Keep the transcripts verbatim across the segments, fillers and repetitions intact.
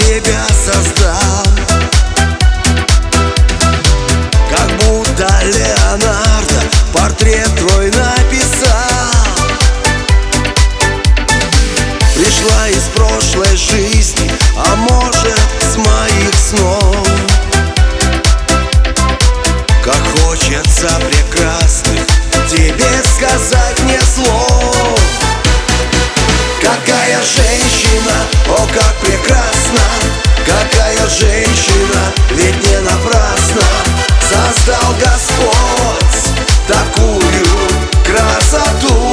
тебя создал, как будто Леонардо портрет твой написал. Пришла из прошлой жизни, а может с моих снов. Как хочется прекрасных тебе сказать мне слов. Какая женщина, о как прекрасна, какая женщина, ведь не напрасно создал Господь такую красоту.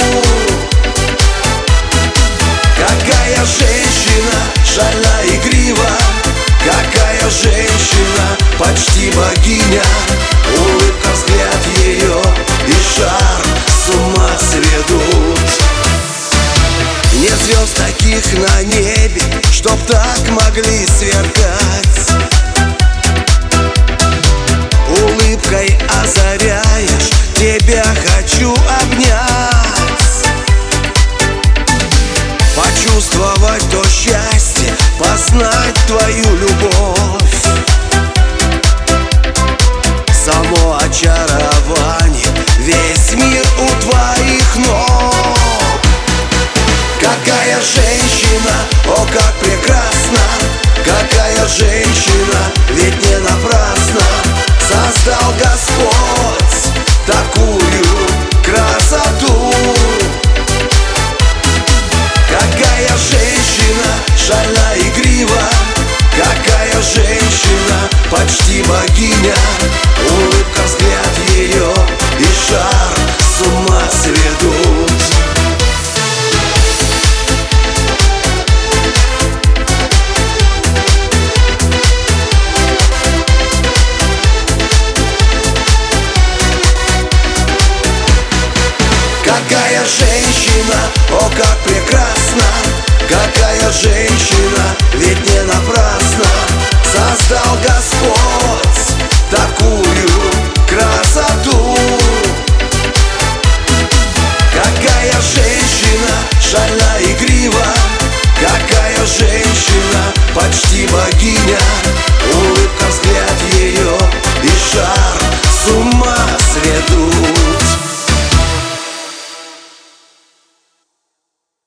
Какая женщина, шальна и игрива, какая женщина, почти богиня. Улыбка, взгляд ее и шар с ума сведут. Нет звезд таких на небе, чтоб так могли сверкать. Улыбкой озаряешь, тебя хочу обнять. Почувствовать то счастье, познать твою любовь. Само очарование, весь мир у твоих ног. Какая женщина, о как прекрасна, какая женщина, ведь не напрасно создал Господь такую красоту. Какая женщина, шальна и игрива, какая женщина, почти богиня. Улыбка, взгляд ее и шар с ума сведут. Какая женщина, о как прекрасна, какая женщина, ведь не напрасно создал Господь такую красоту.